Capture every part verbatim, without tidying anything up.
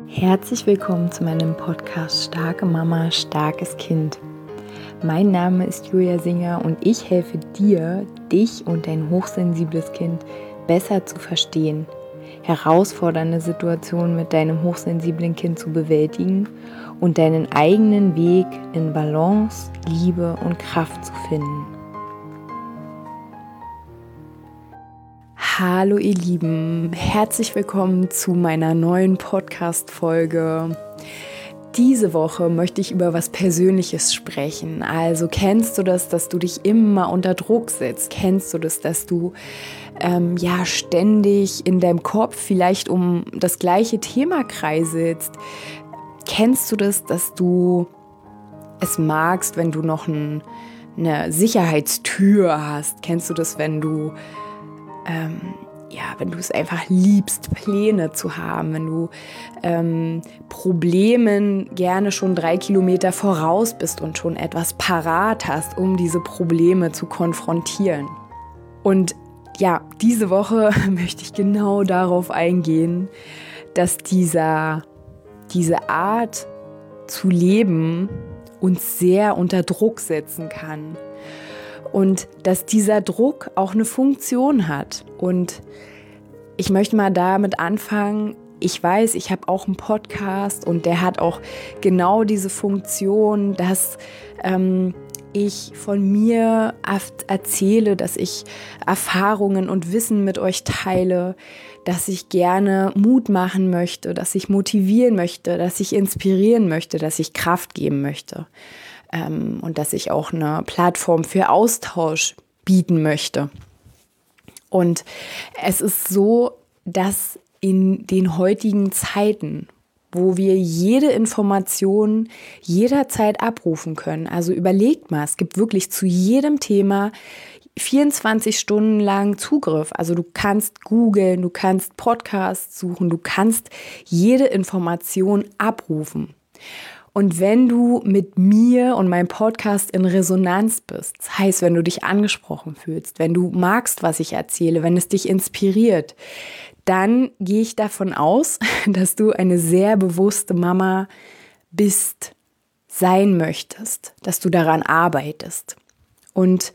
Herzlich willkommen zu meinem Podcast Starke Mama, starkes Kind. Mein Name ist Julia Singer und ich helfe dir, dich und dein hochsensibles Kind besser zu verstehen, herausfordernde Situationen mit deinem hochsensiblen Kind zu bewältigen und deinen eigenen Weg in Balance, Liebe und Kraft zu finden. Hallo ihr Lieben, herzlich willkommen zu meiner neuen Podcast-Folge. Diese Woche möchte ich über was Persönliches sprechen. Also kennst du das, dass du dich immer unter Druck setzt? Kennst du das, dass du ähm, ja ständig in deinem Kopf vielleicht um das gleiche Thema kreiselst? Kennst du das, dass du es magst, wenn du noch ein, eine Sicherheitstür hast? Kennst du das, wenn du Ähm, ja, wenn du es einfach liebst, Pläne zu haben, wenn du ähm, Problemen gerne schon drei Kilometer voraus bist und schon etwas parat hast, um diese Probleme zu konfrontieren. Und ja, diese Woche möchte ich genau darauf eingehen, dass dieser, diese Art zu leben uns sehr unter Druck setzen kann. Und dass dieser Druck auch eine Funktion hat. Und ich möchte mal damit anfangen, ich weiß, ich habe auch einen Podcast und der hat auch genau diese Funktion, dass ähm, ich von mir erzähle, dass ich Erfahrungen und Wissen mit euch teile, dass ich gerne Mut machen möchte, dass ich motivieren möchte, dass ich inspirieren möchte, dass ich Kraft geben möchte. Ähm, und dass ich auch eine Plattform für Austausch bieten möchte. Und es ist so, dass in den heutigen Zeiten, wo wir jede Information jederzeit abrufen können, also überlegt mal, es gibt wirklich zu jedem Thema vierundzwanzig Stunden lang Zugriff. Also du kannst googeln, du kannst Podcasts suchen, du kannst jede Information abrufen. Und wenn du mit mir und meinem Podcast in Resonanz bist, das heißt, wenn du dich angesprochen fühlst, wenn du magst, was ich erzähle, wenn es dich inspiriert, dann gehe ich davon aus, dass du eine sehr bewusste Mama bist, sein möchtest, dass du daran arbeitest. Und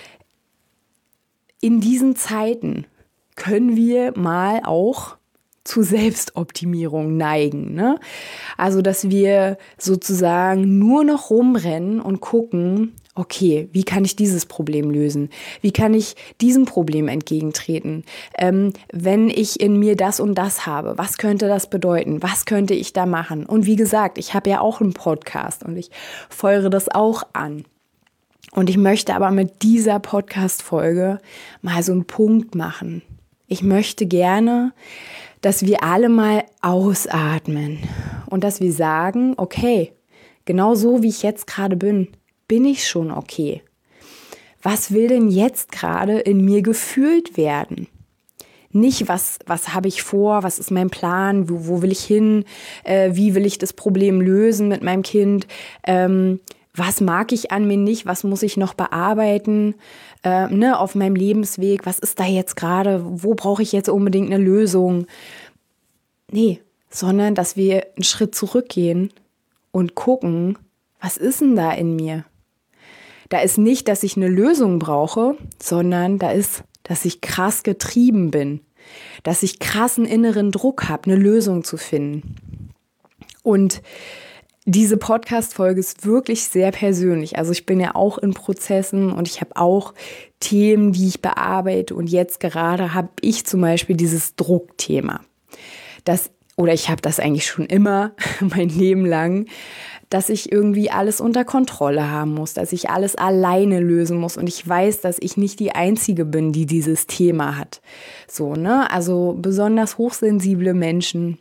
in diesen Zeiten können wir mal auch zu Selbstoptimierung neigen, ne? Also, dass wir sozusagen nur noch rumrennen und gucken, okay, wie kann ich dieses Problem lösen? Wie kann ich diesem Problem entgegentreten? Ähm, wenn ich in mir das und das habe, was könnte das bedeuten? Was könnte ich da machen? Und wie gesagt, ich habe ja auch einen Podcast und ich feuere das auch an. Und ich möchte aber mit dieser Podcast-Folge mal so einen Punkt machen. Ich möchte gerne, dass wir alle mal ausatmen und dass wir sagen, okay, genau so wie ich jetzt gerade bin, bin ich schon okay. Was will denn jetzt gerade in mir gefühlt werden? Nicht, was, was habe ich vor, was ist mein Plan, wo, wo will ich hin, äh, wie will ich das Problem lösen mit meinem Kind, ähm, was mag ich an mir nicht, was muss ich noch bearbeiten, äh, ne, auf meinem Lebensweg, was ist da jetzt gerade, wo brauche ich jetzt unbedingt eine Lösung? Nee, sondern dass wir einen Schritt zurückgehen und gucken, was ist denn da in mir? Da ist nicht, dass ich eine Lösung brauche, sondern da ist, dass ich krass getrieben bin, dass ich krassen inneren Druck habe, eine Lösung zu finden. Und diese Podcast-Folge ist wirklich sehr persönlich. Also ich bin ja auch in Prozessen und ich habe auch Themen, die ich bearbeite. Und jetzt gerade habe ich zum Beispiel dieses Druckthema. Das, oder ich habe das eigentlich schon immer, mein Leben lang, dass ich irgendwie alles unter Kontrolle haben muss, dass ich alles alleine lösen muss. Und ich weiß, dass ich nicht die Einzige bin, die dieses Thema hat. So, ne? Also besonders hochsensible Menschen,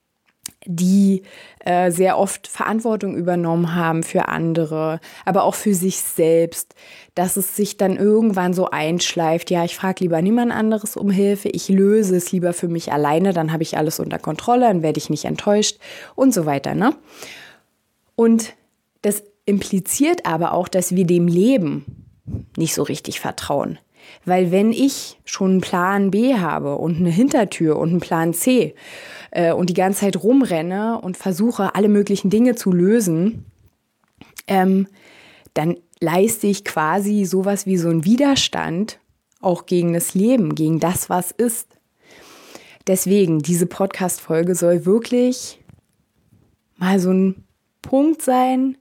die äh, sehr oft Verantwortung übernommen haben für andere, aber auch für sich selbst, dass es sich dann irgendwann so einschleift, ja, ich frage lieber niemand anderes um Hilfe, ich löse es lieber für mich alleine, dann habe ich alles unter Kontrolle, dann werde ich nicht enttäuscht und so weiter, ne? Und das impliziert aber auch, dass wir dem Leben nicht so richtig vertrauen. Weil wenn ich schon einen Plan B habe und eine Hintertür und einen Plan C äh, und die ganze Zeit rumrenne und versuche, alle möglichen Dinge zu lösen, ähm, dann leiste ich quasi sowas wie so einen Widerstand auch gegen das Leben, gegen das, was ist. Deswegen, diese Podcast-Folge soll wirklich mal so ein Punkt sein,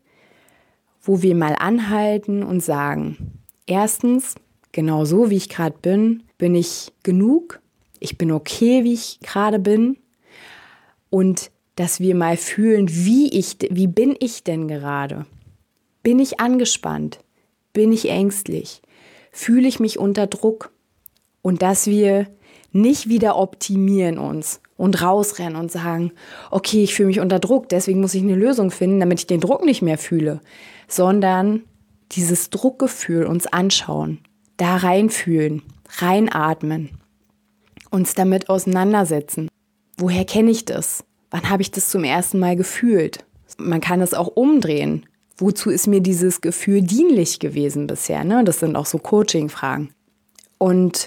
wo wir mal anhalten und sagen, erstens, genau so, wie ich gerade bin, bin ich genug, ich bin okay, wie ich gerade bin und dass wir mal fühlen, wie ich, wie bin ich denn gerade? Bin ich angespannt? Bin ich ängstlich? Fühle ich mich unter Druck? Und dass wir nicht wieder optimieren uns und rausrennen und sagen, okay, ich fühle mich unter Druck, deswegen muss ich eine Lösung finden, damit ich den Druck nicht mehr fühle, sondern dieses Druckgefühl uns anschauen, da reinfühlen, reinatmen, uns damit auseinandersetzen. Woher kenne ich das? Wann habe ich das zum ersten Mal gefühlt? Man kann es auch umdrehen. Wozu ist mir dieses Gefühl dienlich gewesen bisher? Ne? Das sind auch so Coaching-Fragen. Und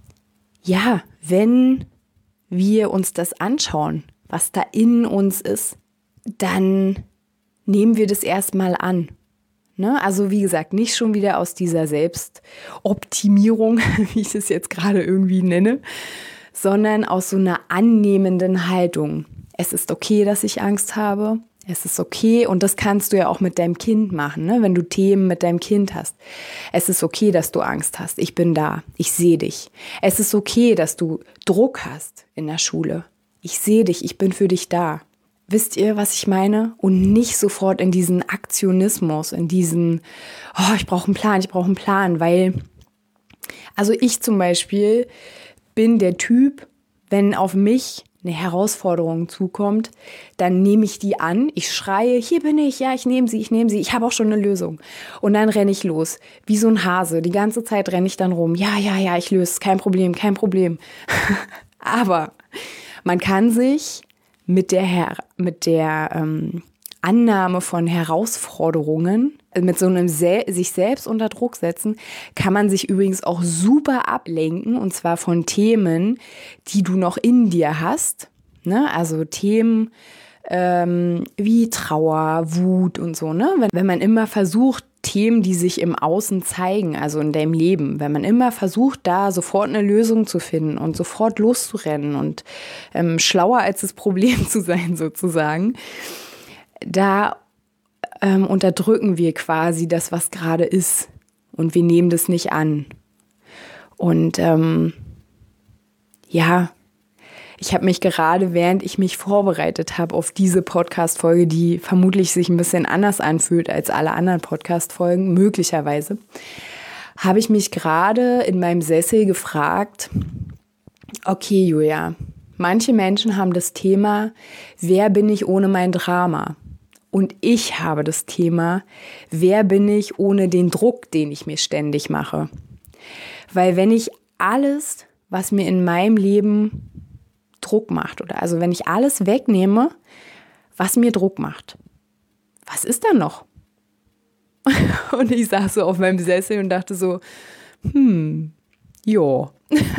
ja, wenn wir uns das anschauen, was da in uns ist, dann nehmen wir das erstmal an. Ne? Also wie gesagt, nicht schon wieder aus dieser Selbstoptimierung, wie ich es jetzt gerade irgendwie nenne, sondern aus so einer annehmenden Haltung. Es ist okay, dass ich Angst habe. Es ist okay und das kannst du ja auch mit deinem Kind machen, ne? Wenn du Themen mit deinem Kind hast. Es ist okay, dass du Angst hast. Ich bin da. Ich sehe dich. Es ist okay, dass du Druck hast in der Schule. Ich sehe dich. Ich bin für dich da. Wisst ihr, was ich meine? Und nicht sofort in diesen Aktionismus, in diesen, oh, ich brauche einen Plan, ich brauche einen Plan, weil, also ich zum Beispiel bin der Typ, wenn auf mich eine Herausforderung zukommt, dann nehme ich die an, ich schreie, hier bin ich, ja, ich nehme sie, ich nehme sie, ich habe auch schon eine Lösung. Und dann renne ich los, wie so ein Hase. Die ganze Zeit renne ich dann rum, ja, ja, ja, ich löse es, kein Problem, kein Problem. Aber man kann sich mit der, Her- mit der ähm, Annahme von Herausforderungen, mit so einem Se- sich selbst unter Druck setzen, kann man sich übrigens auch super ablenken, und zwar von Themen, die du noch in dir hast. Ne? Also Themen ähm, wie Trauer, Wut und so. Ne? Wenn, wenn man immer versucht, Themen, die sich im Außen zeigen, also in deinem Leben, wenn man immer versucht, da sofort eine Lösung zu finden und sofort loszurennen und ähm, schlauer als das Problem zu sein sozusagen, da ähm, unterdrücken wir quasi das, was gerade ist, und wir nehmen das nicht an. Und ähm, ja, ich habe mich gerade, während ich mich vorbereitet habe auf diese Podcast-Folge, die vermutlich sich ein bisschen anders anfühlt als alle anderen Podcast-Folgen, möglicherweise, habe ich mich gerade in meinem Sessel gefragt, okay, Julia, manche Menschen haben das Thema, wer bin ich ohne mein Drama? Und ich habe das Thema, wer bin ich ohne den Druck, den ich mir ständig mache? Weil wenn ich alles, was mir in meinem Leben Druck macht, oder also wenn ich alles wegnehme, was mir Druck macht, was ist dann noch? Und ich saß so auf meinem Sessel und dachte so, hm, jo,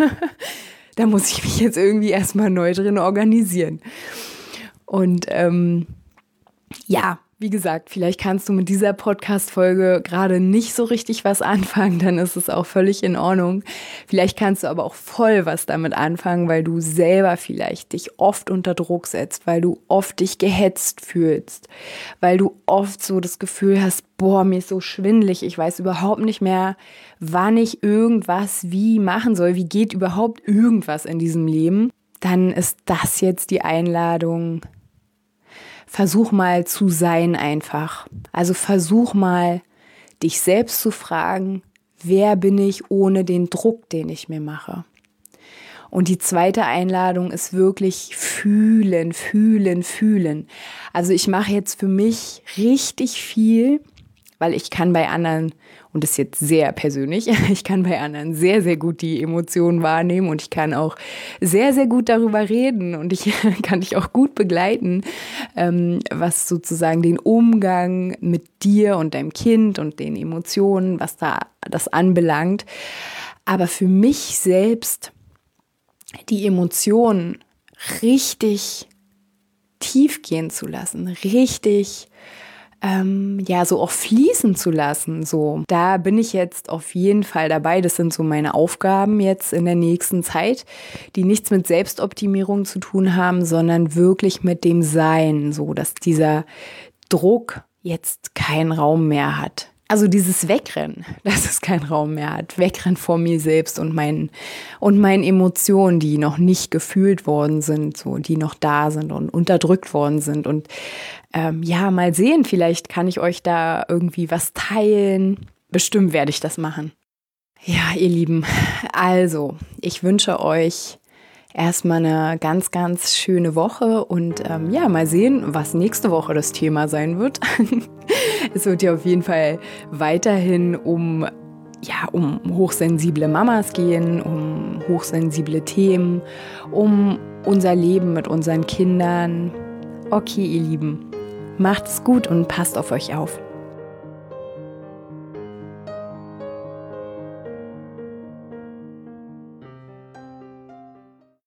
da muss ich mich jetzt irgendwie erstmal neu drin organisieren. Und ähm, ja, wie gesagt, vielleicht kannst du mit dieser Podcast-Folge gerade nicht so richtig was anfangen, dann ist es auch völlig in Ordnung. Vielleicht kannst du aber auch voll was damit anfangen, weil du selber vielleicht dich oft unter Druck setzt, weil du oft dich gehetzt fühlst, weil du oft so das Gefühl hast, boah, mir ist so schwindelig, ich weiß überhaupt nicht mehr, wann ich irgendwas wie machen soll, wie geht überhaupt irgendwas in diesem Leben. Dann ist das jetzt die Einladung. Versuch mal zu sein einfach. Also versuch mal, dich selbst zu fragen, wer bin ich ohne den Druck, den ich mir mache? Und die zweite Einladung ist wirklich fühlen, fühlen, fühlen. Also ich mache jetzt für mich richtig viel, weil ich kann bei anderen und das ist jetzt sehr persönlich, ich kann bei anderen sehr, sehr gut die Emotionen wahrnehmen und ich kann auch sehr, sehr gut darüber reden und ich kann dich auch gut begleiten, ähm, was sozusagen den Umgang mit dir und deinem Kind und den Emotionen, was da das anbelangt. Aber für mich selbst die Emotionen richtig tief gehen zu lassen, richtig ähm, ja so auch fließen zu lassen. So, da bin ich jetzt auf jeden Fall dabei. Das sind so meine Aufgaben jetzt in der nächsten Zeit, die nichts mit Selbstoptimierung zu tun haben, sondern wirklich mit dem Sein, so dass dieser Druck jetzt keinen Raum mehr hat. Also dieses Wegrennen, dass es keinen Raum mehr hat. Wegrennen vor mir selbst und meinen, und meinen Emotionen, die noch nicht gefühlt worden sind, so, die noch da sind und unterdrückt worden sind. Und ähm, ja, mal sehen, vielleicht kann ich euch da irgendwie was teilen. Bestimmt werde ich das machen. Ja, ihr Lieben, also ich wünsche euch erstmal eine ganz, ganz schöne Woche und ähm, ja, mal sehen, was nächste Woche das Thema sein wird. Es wird ja auf jeden Fall weiterhin um, ja, um hochsensible Mamas gehen, um hochsensible Themen, um unser Leben mit unseren Kindern. Okay, ihr Lieben, macht's gut und passt auf euch auf.